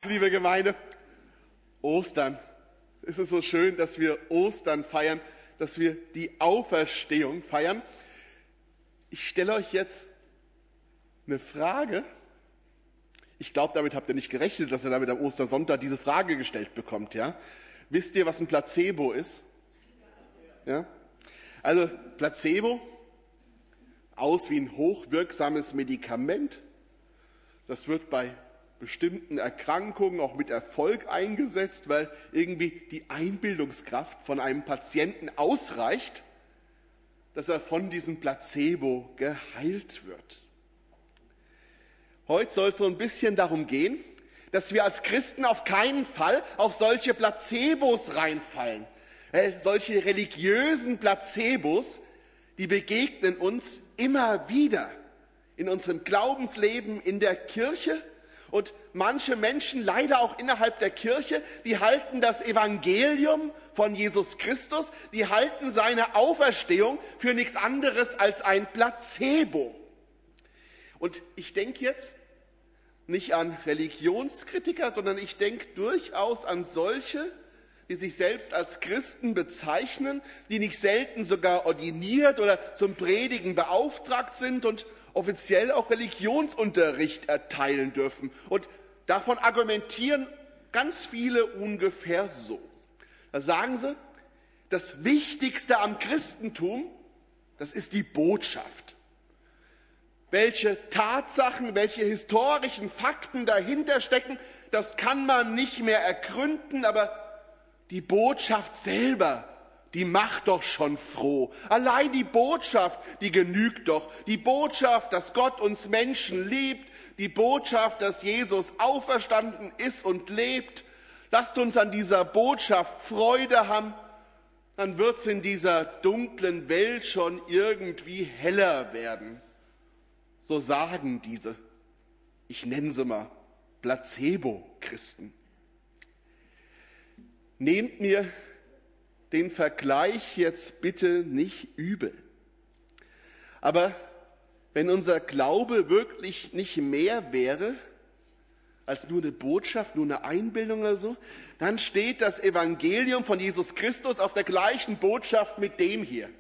liebe Gemeinde, Ostern. Es ist so schön, dass wir Ostern feiern, dass wir die Auferstehung feiern. Ich stelle euch jetzt eine Frage. Ich glaube, damit habt ihr nicht gerechnet, dass ihr damit am Ostersonntag diese Frage gestellt bekommt. Ja? Wisst ihr, was ein Placebo ist? Ja? Also Placebo, aus wie ein hochwirksames Medikament. Das wird bei bestimmten Erkrankungen auch mit Erfolg eingesetzt, weil irgendwie die Einbildungskraft von einem Patienten ausreicht, dass er von diesem Placebo geheilt wird. Heute soll es so ein bisschen darum gehen, dass wir als Christen auf keinen Fall auf solche Placebos reinfallen. Solche religiösen Placebos, die begegnen uns immer wieder in unserem Glaubensleben in der Kirche. Und manche Menschen, leider auch innerhalb der Kirche, die halten das Evangelium von Jesus Christus, die halten seine Auferstehung für nichts anderes als ein Placebo. Und ich denke jetzt nicht an Religionskritiker, sondern ich denke durchaus an solche, die sich selbst als Christen bezeichnen, die nicht selten sogar ordiniert oder zum Predigen beauftragt sind und offiziell auch Religionsunterricht erteilen dürfen. Und davon argumentieren ganz viele ungefähr so. Da sagen sie, das Wichtigste am Christentum, das ist die Botschaft. Welche Tatsachen, welche historischen Fakten dahinter stecken, das kann man nicht mehr ergründen, aber die Botschaft selber, die macht doch schon froh. Allein die Botschaft, die genügt doch. Die Botschaft, dass Gott uns Menschen liebt, die Botschaft, dass Jesus auferstanden ist und lebt. Lasst uns an dieser Botschaft Freude haben, dann wird es in dieser dunklen Welt schon irgendwie heller werden. So sagen diese, ich nenne sie mal Placebo-Christen. Nehmt mir den Vergleich jetzt bitte nicht übel. Aber wenn unser Glaube wirklich nicht mehr wäre als nur eine Botschaft, nur eine Einbildung oder so, dann steht das Evangelium von Jesus Christus auf der gleichen Botschaft mit dem hier.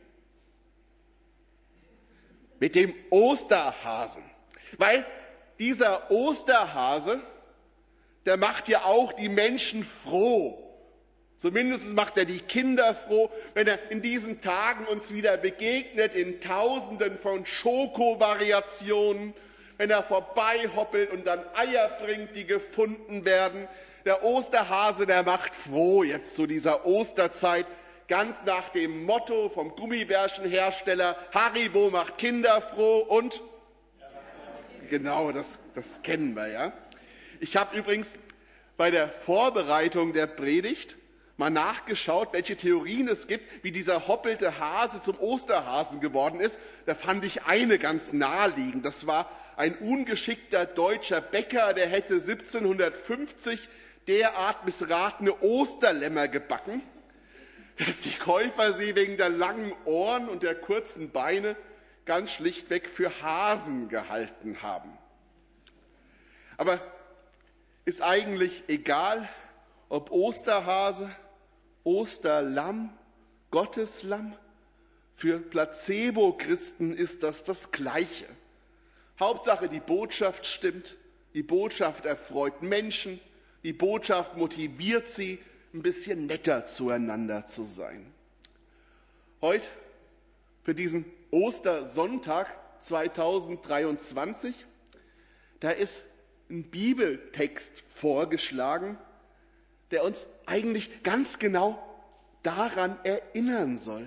Mit dem Osterhasen. Weil dieser Osterhase, der macht ja auch die Menschen froh. Zumindest macht er die Kinder froh, wenn er in diesen Tagen uns wieder begegnet, in Tausenden von Schoko-Variationen, wenn er vorbeihoppelt und dann Eier bringt, die gefunden werden. Der Osterhase, der macht froh jetzt zu dieser Osterzeit, ganz nach dem Motto vom Gummibärchenhersteller, Haribo macht Kinder froh und? Genau, das kennen wir, ja. Ich habe übrigens bei der Vorbereitung der Predigt mal nachgeschaut, welche Theorien es gibt, wie dieser hoppelte Hase zum Osterhasen geworden ist. Da fand ich eine ganz naheliegend. Das war ein ungeschickter deutscher Bäcker, der hätte 1750 derart missratene Osterlämmer gebacken, dass die Käufer sie wegen der langen Ohren und der kurzen Beine ganz schlichtweg für Hasen gehalten haben. Aber ist eigentlich egal, ob Osterhase, Osterlamm, Gotteslamm, für Placebo-Christen ist das Gleiche. Hauptsache die Botschaft stimmt, die Botschaft erfreut Menschen, die Botschaft motiviert sie, ein bisschen netter zueinander zu sein. Heute, für diesen Ostersonntag 2023, da ist ein Bibeltext vorgeschlagen, der uns eigentlich ganz genau daran erinnern soll.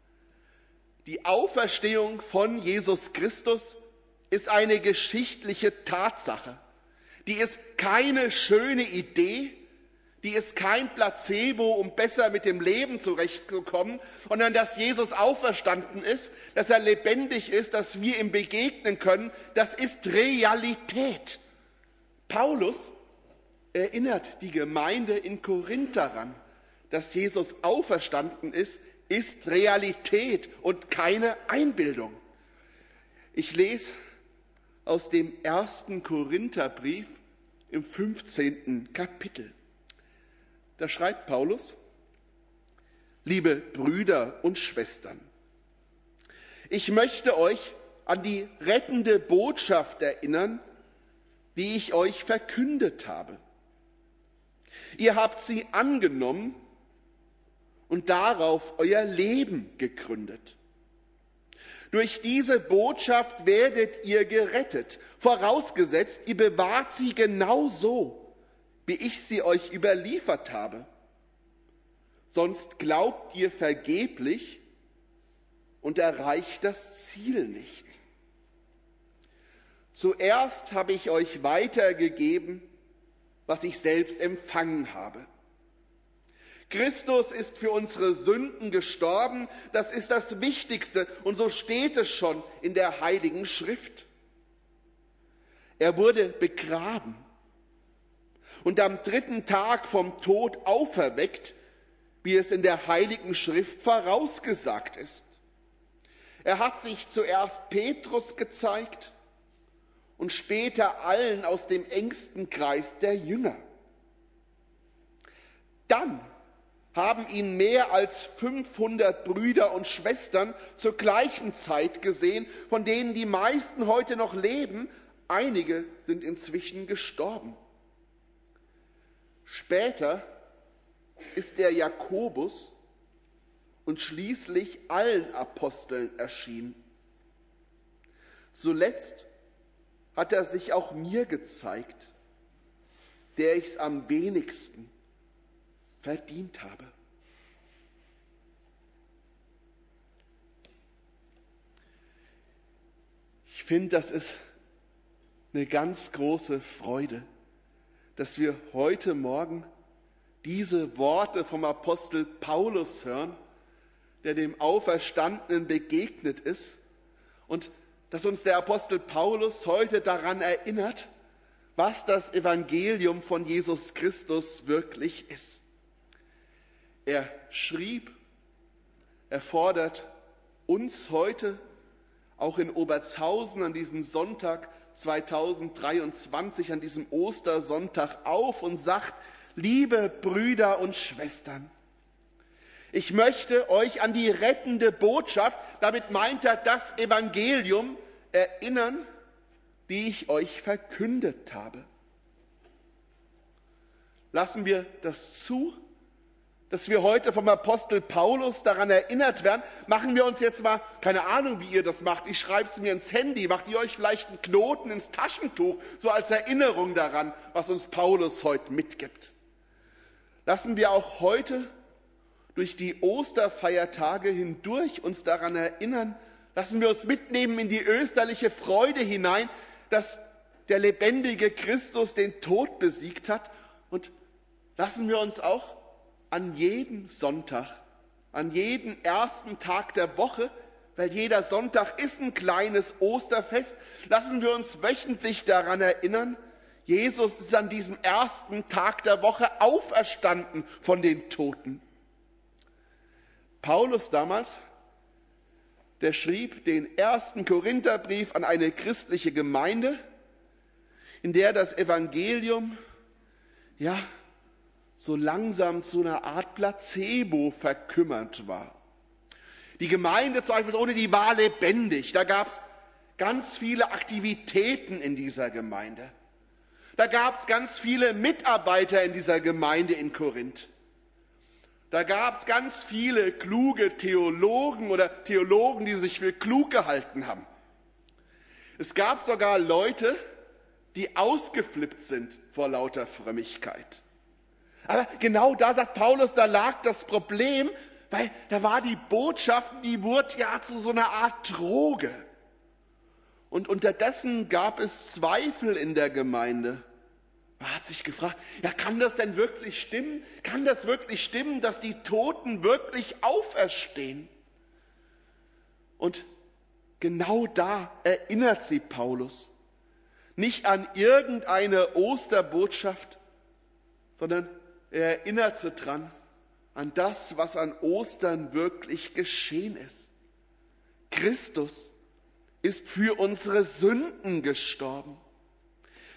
Die Auferstehung von Jesus Christus ist eine geschichtliche Tatsache. Die ist keine schöne Idee, die ist kein Placebo, um besser mit dem Leben zurechtzukommen, sondern dass Jesus auferstanden ist, dass er lebendig ist, dass wir ihm begegnen können, das ist Realität. Paulus erinnert die Gemeinde in Korinth daran, dass Jesus auferstanden ist Realität und keine Einbildung. Ich lese aus dem 1. Korintherbrief im 15. Kapitel. Da schreibt Paulus: Liebe Brüder und Schwestern, ich möchte euch an die rettende Botschaft erinnern, die ich euch verkündet habe. Ihr habt sie angenommen und darauf euer Leben gegründet. Durch diese Botschaft werdet ihr gerettet, vorausgesetzt, ihr bewahrt sie genau so, wie ich sie euch überliefert habe. Sonst glaubt ihr vergeblich und erreicht das Ziel nicht. Zuerst habe ich euch weitergegeben, was ich selbst empfangen habe. Christus ist für unsere Sünden gestorben, das ist das Wichtigste, und so steht es schon in der Heiligen Schrift. Er wurde begraben und am 3. Tag vom Tod auferweckt, wie es in der Heiligen Schrift vorausgesagt ist. Er hat sich zuerst Petrus gezeigt und später allen aus dem engsten Kreis der Jünger. Dann haben ihn mehr als 500 Brüder und Schwestern zur gleichen Zeit gesehen, von denen die meisten heute noch leben. Einige sind inzwischen gestorben. Später ist der Jakobus und schließlich allen Aposteln erschienen. Zuletzt hat er sich auch mir gezeigt, der ich's am wenigsten verdient habe. Ich finde, das ist eine ganz große Freude, dass wir heute Morgen diese Worte vom Apostel Paulus hören, der dem Auferstandenen begegnet ist, und dass uns der Apostel Paulus heute daran erinnert, was das Evangelium von Jesus Christus wirklich ist. Er schrieb, er fordert uns heute, auch in Obertshausen an diesem Sonntag 2023, an diesem Ostersonntag auf und sagt: Liebe Brüder und Schwestern, ich möchte euch an die rettende Botschaft, damit meint er das Evangelium, erinnern, die ich euch verkündet habe. Lassen wir das zu, dass wir heute vom Apostel Paulus daran erinnert werden. Machen wir uns jetzt mal, keine Ahnung, wie ihr das macht, ich schreibe es mir ins Handy, macht ihr euch vielleicht einen Knoten ins Taschentuch, so als Erinnerung daran, was uns Paulus heute mitgibt. Lassen wir auch heute durch die Osterfeiertage hindurch uns daran erinnern, lassen wir uns mitnehmen in die österliche Freude hinein, dass der lebendige Christus den Tod besiegt hat, und lassen wir uns auch an jedem Sonntag, an jedem ersten Tag der Woche, weil jeder Sonntag ist ein kleines Osterfest, lassen wir uns wöchentlich daran erinnern, Jesus ist an diesem ersten Tag der Woche auferstanden von den Toten. Paulus damals, der schrieb den 1. Korintherbrief an eine christliche Gemeinde, in der das Evangelium, so langsam zu einer Art Placebo verkümmert war. Die Gemeinde zweifelsohne, die war lebendig. Da gab es ganz viele Aktivitäten in dieser Gemeinde. Da gab es ganz viele Mitarbeiter in dieser Gemeinde in Korinth. Da gab es ganz viele kluge Theologen oder Theologen, die sich für klug gehalten haben. Es gab sogar Leute, die ausgeflippt sind vor lauter Frömmigkeit. Aber genau da, sagt Paulus, da lag das Problem, weil da war die Botschaft, die wurde ja zu so einer Art Droge. Und unterdessen gab es Zweifel in der Gemeinde. Man hat sich gefragt, kann das denn wirklich stimmen? Kann das wirklich stimmen, dass die Toten wirklich auferstehen? Und genau da erinnert sie Paulus. Nicht an irgendeine Osterbotschaft, sondern er erinnert sie dran, an das, was an Ostern wirklich geschehen ist. Christus ist für unsere Sünden gestorben.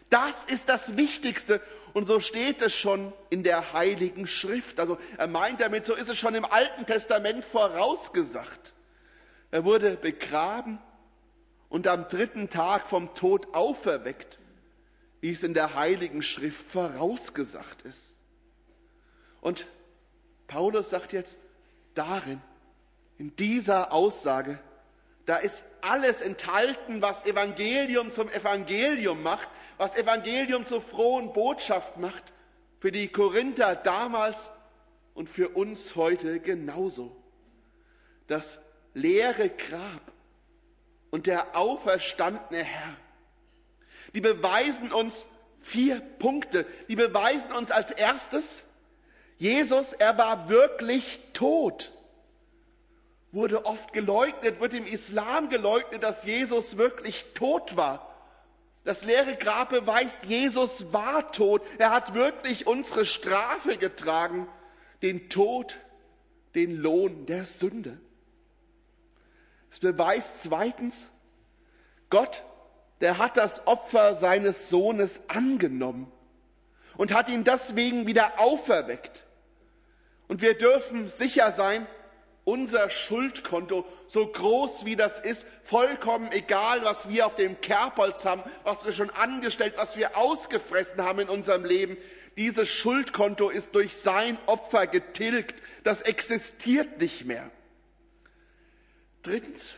Das ist das Wichtigste. Und so steht es schon in der Heiligen Schrift. Also er meint damit, so ist es schon im Alten Testament vorausgesagt. Er wurde begraben und am 3. Tag vom Tod auferweckt, wie es in der Heiligen Schrift vorausgesagt ist. Und Paulus sagt jetzt, darin, in dieser Aussage, da ist alles enthalten, was Evangelium zum Evangelium macht, was Evangelium zur frohen Botschaft macht, für die Korinther damals und für uns heute genauso. Das leere Grab und der auferstandene Herr, die beweisen uns 4 Punkte. Die beweisen uns als erstes, Jesus, er war wirklich tot. Wurde oft geleugnet, wird im Islam geleugnet, dass Jesus wirklich tot war. Das leere Grab beweist, Jesus war tot. Er hat wirklich unsere Strafe getragen, den Tod, den Lohn der Sünde. Es beweist zweitens, Gott, der hat das Opfer seines Sohnes angenommen und hat ihn deswegen wieder auferweckt. Und wir dürfen sicher sein, unser Schuldkonto, so groß wie das ist, vollkommen egal, was wir auf dem Kerbholz haben, was wir schon angestellt, was wir ausgefressen haben in unserem Leben, dieses Schuldkonto ist durch sein Opfer getilgt. Das existiert nicht mehr. Drittens,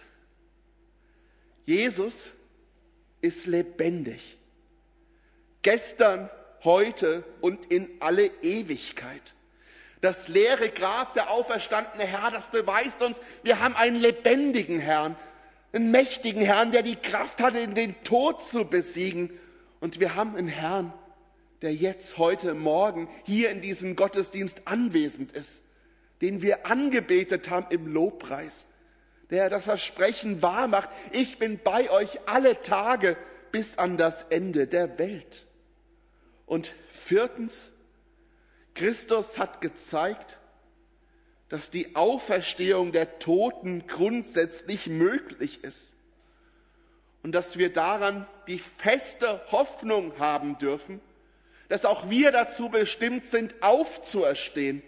Jesus ist lebendig. Gestern, heute und in alle Ewigkeit. Das leere Grab, der auferstandene Herr, das beweist uns, wir haben einen lebendigen Herrn, einen mächtigen Herrn, der die Kraft hatte, den Tod zu besiegen. Und wir haben einen Herrn, der jetzt, heute, morgen hier in diesem Gottesdienst anwesend ist, den wir angebetet haben im Lobpreis, der das Versprechen wahrmacht, ich bin bei euch alle Tage bis an das Ende der Welt. Und viertens, Christus hat gezeigt, dass die Auferstehung der Toten grundsätzlich möglich ist und dass wir daran die feste Hoffnung haben dürfen, dass auch wir dazu bestimmt sind, aufzuerstehen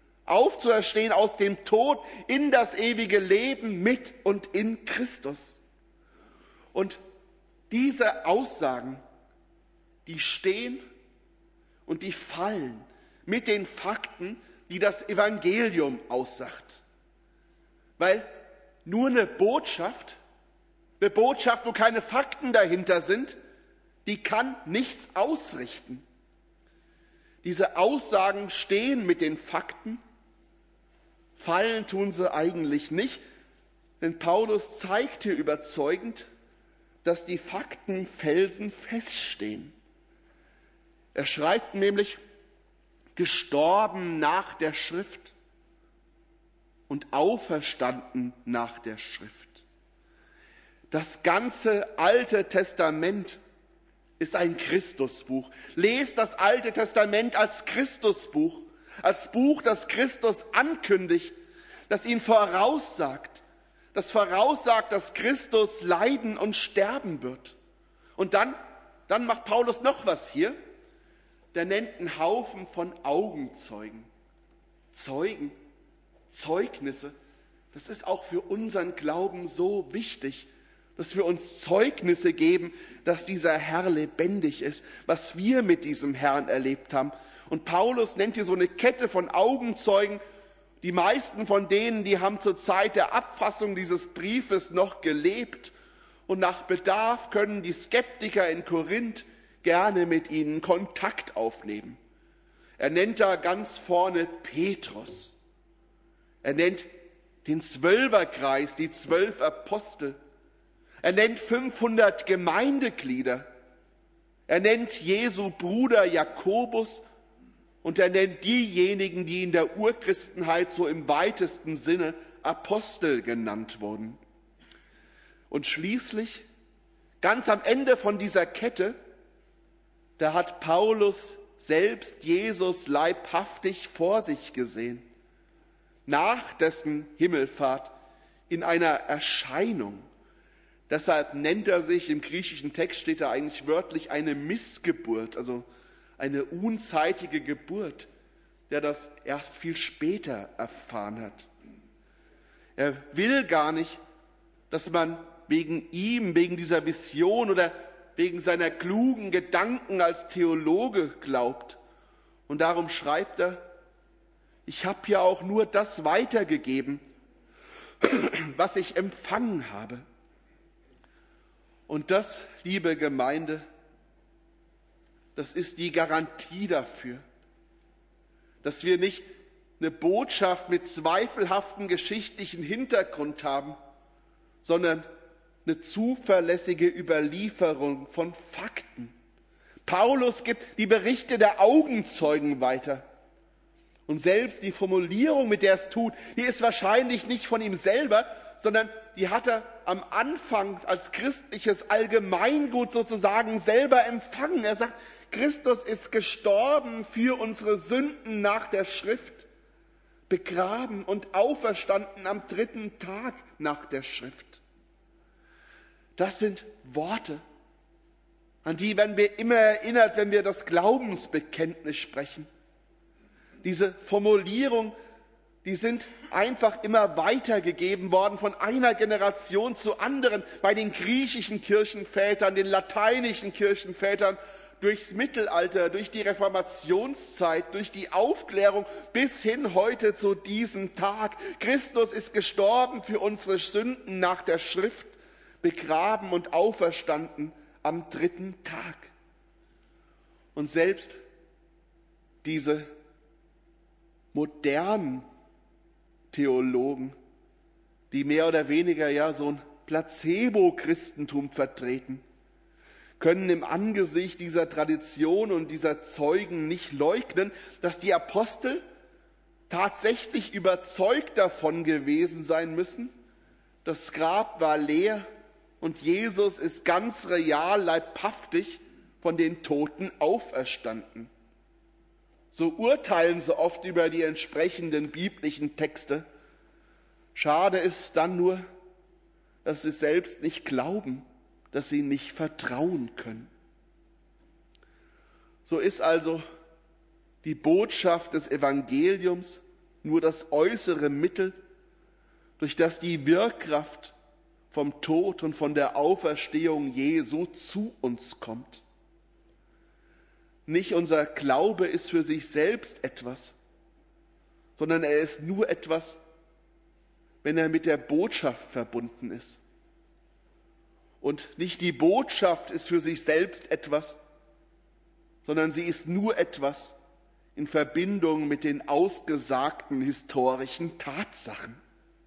aus dem Tod in das ewige Leben mit und in Christus. Und diese Aussagen, die stehen und die fallen mit den Fakten, die das Evangelium aussagt. Weil nur eine Botschaft, wo keine Fakten dahinter sind, die kann nichts ausrichten. Diese Aussagen stehen mit den Fakten, fallen tun sie eigentlich nicht, denn Paulus zeigt hier überzeugend, dass die Fakten felsenfest stehen. Er schreibt nämlich, gestorben nach der Schrift und auferstanden nach der Schrift. Das ganze Alte Testament ist ein Christusbuch. Lest das Alte Testament als Christusbuch, als Buch, das Christus ankündigt, das ihn voraussagt, dass Christus leiden und sterben wird. Und dann macht Paulus noch was hier. Der nennt einen Haufen von Augenzeugen. Zeugnisse. Das ist auch für unseren Glauben so wichtig, dass wir uns Zeugnisse geben, dass dieser Herr lebendig ist, was wir mit diesem Herrn erlebt haben. Und Paulus nennt hier so eine Kette von Augenzeugen. Die meisten von denen, die haben zur Zeit der Abfassung dieses Briefes noch gelebt. Und nach Bedarf können die Skeptiker in Korinth gerne mit ihnen Kontakt aufnehmen. Er nennt da ganz vorne Petrus. Er nennt den Zwölferkreis, die 12 Apostel. Er nennt 500 Gemeindeglieder. Er nennt Jesu Bruder Jakobus und er nennt diejenigen, die in der Urchristenheit so im weitesten Sinne Apostel genannt wurden. Und schließlich, ganz am Ende von dieser Kette, da hat Paulus selbst Jesus leibhaftig vor sich gesehen, nach dessen Himmelfahrt in einer Erscheinung. Deshalb nennt er sich, im griechischen Text steht da eigentlich wörtlich eine Missgeburt, also eine unzeitige Geburt, der das erst viel später erfahren hat. Er will gar nicht, dass man wegen ihm, wegen dieser Vision oder wegen seiner klugen Gedanken als Theologe glaubt. Und darum schreibt er, ich habe ja auch nur das weitergegeben, was ich empfangen habe. Und das, liebe Gemeinde, das ist die Garantie dafür, dass wir nicht eine Botschaft mit zweifelhaftem geschichtlichen Hintergrund haben, sondern eine zuverlässige Überlieferung von Fakten. Paulus gibt die Berichte der Augenzeugen weiter. Und selbst die Formulierung, mit der es tut, die ist wahrscheinlich nicht von ihm selber, sondern die hat er am Anfang als christliches Allgemeingut sozusagen selber empfangen. Er sagt, Christus ist gestorben für unsere Sünden nach der Schrift, begraben und auferstanden am 3. Tag nach der Schrift. Das sind Worte, an die werden wir immer erinnert, wenn wir das Glaubensbekenntnis sprechen. Diese Formulierung, die sind einfach immer weitergegeben worden von einer Generation zur anderen, bei den griechischen Kirchenvätern, den lateinischen Kirchenvätern, durchs Mittelalter, durch die Reformationszeit, durch die Aufklärung bis hin heute zu diesem Tag. Christus ist gestorben für unsere Sünden nach der Schrift, begraben und auferstanden am 3. Tag. Und selbst diese modernen Theologen, die mehr oder weniger ja so ein Placebo-Christentum vertreten, können im Angesicht dieser Tradition und dieser Zeugen nicht leugnen, dass die Apostel tatsächlich überzeugt davon gewesen sein müssen, das Grab war leer und Jesus ist ganz real, leibhaftig von den Toten auferstanden. So urteilen sie oft über die entsprechenden biblischen Texte. Schade ist dann nur, dass sie selbst nicht glauben, dass sie nicht vertrauen können. So ist also die Botschaft des Evangeliums nur das äußere Mittel, durch das die Wirkkraft vom Tod und von der Auferstehung Jesu zu uns kommt. Nicht unser Glaube ist für sich selbst etwas, sondern er ist nur etwas, wenn er mit der Botschaft verbunden ist. Und nicht die Botschaft ist für sich selbst etwas, sondern sie ist nur etwas in Verbindung mit den ausgesagten historischen Tatsachen.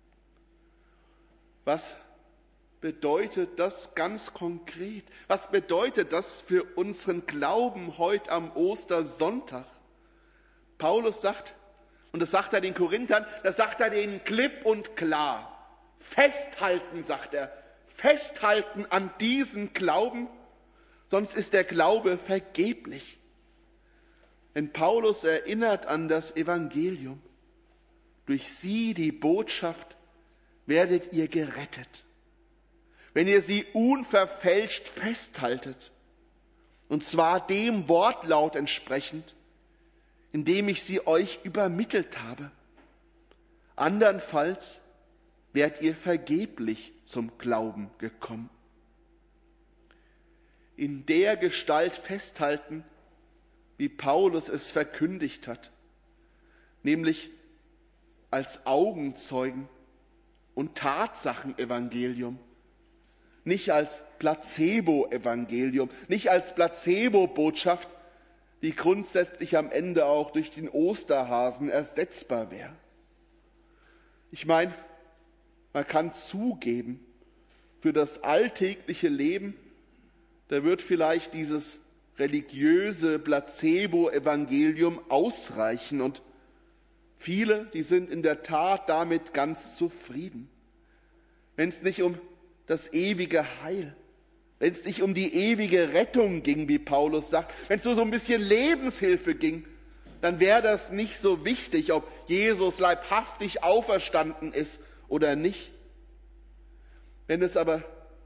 Was bedeutet das ganz konkret? Was bedeutet das für unseren Glauben heute am Ostersonntag? Paulus sagt, und das sagt er den Korinthern, das sagt er denen klipp und klar. Festhalten, sagt er, festhalten an diesem Glauben, sonst ist der Glaube vergeblich. Denn Paulus erinnert an das Evangelium. Durch sie, die Botschaft, werdet ihr gerettet, wenn ihr sie unverfälscht festhaltet, und zwar dem Wortlaut entsprechend, in dem ich sie euch übermittelt habe. Andernfalls wärt ihr vergeblich zum Glauben gekommen. In der Gestalt festhalten, wie Paulus es verkündigt hat, nämlich als Augenzeugen und Tatsachenevangelium, nicht als Placebo-Evangelium, nicht als Placebo-Botschaft, die grundsätzlich am Ende auch durch den Osterhasen ersetzbar wäre. Ich meine, man kann zugeben, für das alltägliche Leben, da wird vielleicht dieses religiöse Placebo-Evangelium ausreichen und viele, die sind in der Tat damit ganz zufrieden. Wenn es nicht um das ewige Heil, wenn es nicht um die ewige Rettung ging, wie Paulus sagt, wenn es nur so ein bisschen Lebenshilfe ging, dann wäre das nicht so wichtig, ob Jesus leibhaftig auferstanden ist oder nicht. Wenn es aber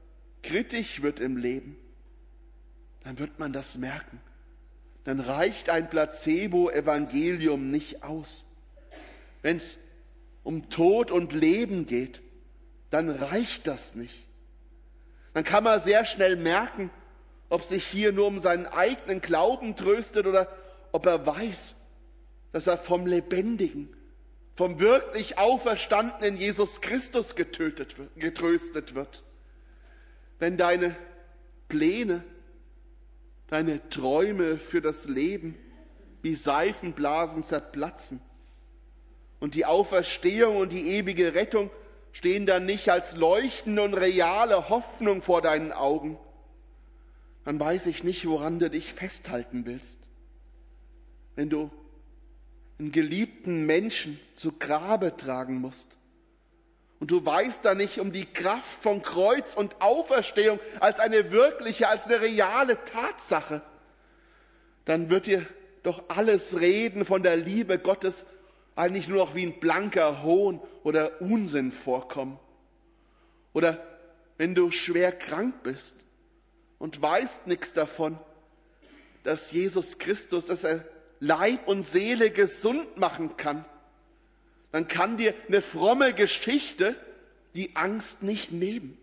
kritisch wird im Leben, dann wird man das merken. Dann reicht ein Placebo-Evangelium nicht aus. Wenn es um Tod und Leben geht, dann reicht das nicht. Dann kann man sehr schnell merken, ob sich hier nur um seinen eigenen Glauben tröstet oder ob er weiß, dass er vom wirklich auferstandenen Jesus Christus getröstet wird. Wenn deine Pläne, deine Träume für das Leben wie Seifenblasen zerplatzen und die Auferstehung und die ewige Rettung stehen dann nicht als leuchtende und reale Hoffnung vor deinen Augen, dann weiß ich nicht, woran du dich festhalten willst. Wenn du einen geliebten Menschen zu Grabe tragen musst und du weißt da nicht um die Kraft von Kreuz und Auferstehung als eine wirkliche, als eine reale Tatsache, dann wird dir doch alles Reden von der Liebe Gottes eigentlich nur noch wie ein blanker Hohn oder Unsinn vorkommen. Oder wenn du schwer krank bist und weißt nichts davon, dass Jesus Christus, dass er Leib und Seele gesund machen kann, dann kann dir eine fromme Geschichte die Angst nicht nehmen.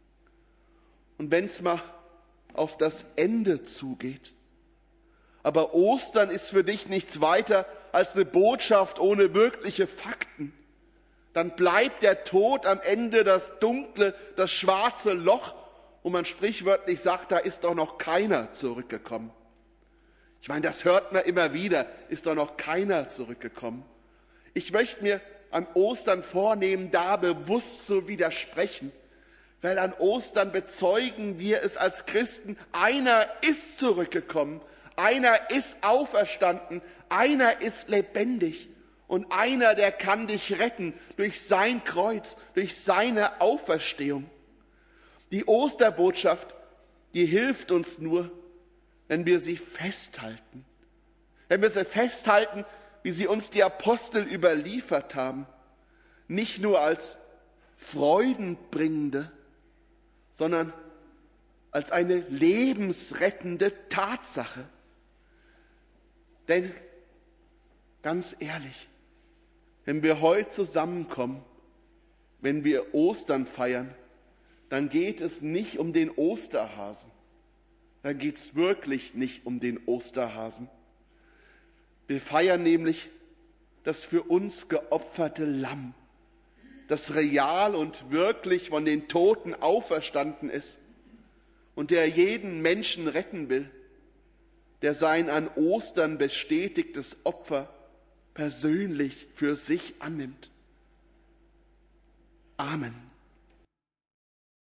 Und wenn es mal auf das Ende zugeht, aber Ostern ist für dich nichts weiter als eine Botschaft ohne wirkliche Fakten, dann bleibt der Tod am Ende das dunkle, das schwarze Loch, wo man sprichwörtlich sagt, da ist doch noch keiner zurückgekommen. Ich meine, das hört man immer wieder, ist doch noch keiner zurückgekommen. Ich möchte mir an Ostern vornehmen, da bewusst zu widersprechen, weil an Ostern bezeugen wir es als Christen, einer ist zurückgekommen, einer ist auferstanden, einer ist lebendig und einer, der kann dich retten durch sein Kreuz, durch seine Auferstehung. Die Osterbotschaft, die hilft uns nur, wenn wir sie festhalten. Wenn wir sie festhalten, wie sie uns die Apostel überliefert haben, nicht nur als freudenbringende, sondern als eine lebensrettende Tatsache. Denn, ganz ehrlich, wenn wir heute zusammenkommen, wenn wir Ostern feiern, dann geht es nicht um den Osterhasen. Dann geht es wirklich nicht um den Osterhasen. Wir feiern nämlich das für uns geopferte Lamm, das real und wirklich von den Toten auferstanden ist und der jeden Menschen retten will, der sein an Ostern bestätigtes Opfer persönlich für sich annimmt. Amen.